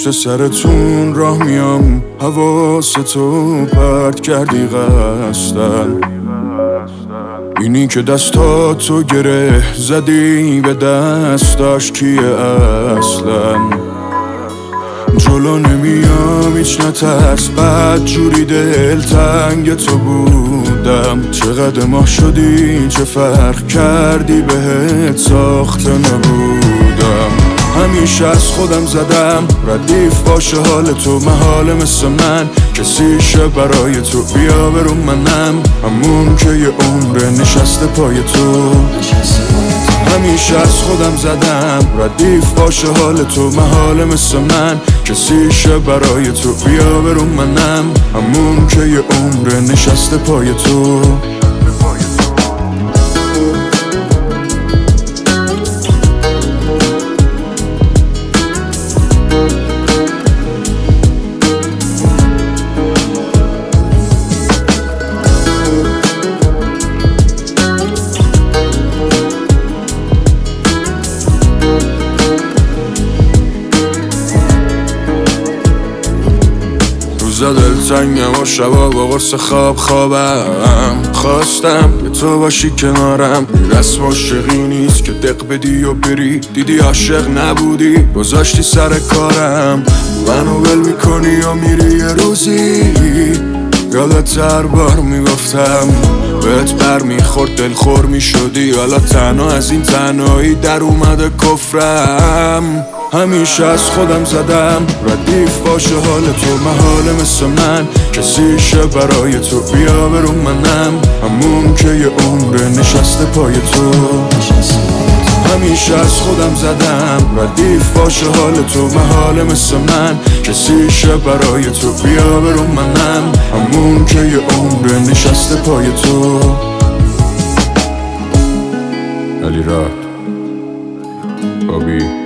پشت سرتون راه میام، حواستو پرت کردی قصدن. اینی که دستاتو گره زدی به دستاش کیه اصلا؟ جلو نمیام هیچ نترس، بد جوری دلتنگ تو بودم. چقدر ماه شدی، چه فرق کردی، بهت ساخته نبودم. همیشه از خودم زدم ردیف باشه حال تو، محاله مثل من کسیشه برای تو. بیا برو منم همون که یه عمر نشسته پای تو. همیشه از خودم زدم ردیف باشه حال تو، محاله مثل من کسیشه برای تو. بیا برو منم همون که یه عمر نشسته پای تو. روزا دلتنگم و شبا با قرص خوابم. خواستم که تو باشی کنارم، رسم عاشقی نیست که دق بدی و بری. دیدی عاشق نبودی گذاشتی سر کارم، منو ول میکنی و میری. یه روزی یادت هر بار میگفتم بهت بر میخورد، دلخور میشدی. حالا تنها از این تنهایی در اومده کفرم. همیشه از خودم زدم ردیف باشه حال تو، محاله مثل من کسیشه برای تو. بیا برو منم همون که یه عمر نشسته پای تو. همیشه از خودم زدم ردیف باشه حال تو، محاله مثل من کسیشه برای تو. بیا برو منم همون که یه عمر نشسته پای تو. علی راد بابی